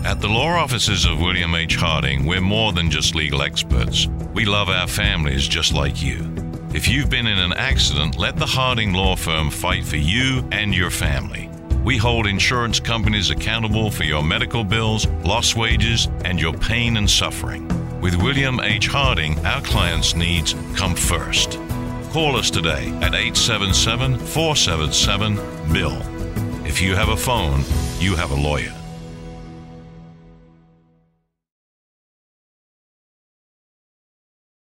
At the law offices of William H. Harding, we're more than just legal experts. We love our families just like you. If you've been in an accident, let the Harding Law Firm fight for you and your family. We hold insurance companies accountable for your medical bills, lost wages, and your pain and suffering. With William H. Harding, our clients' needs come first. Call us today at 877-477-BILL. If you have a phone, you have a lawyer.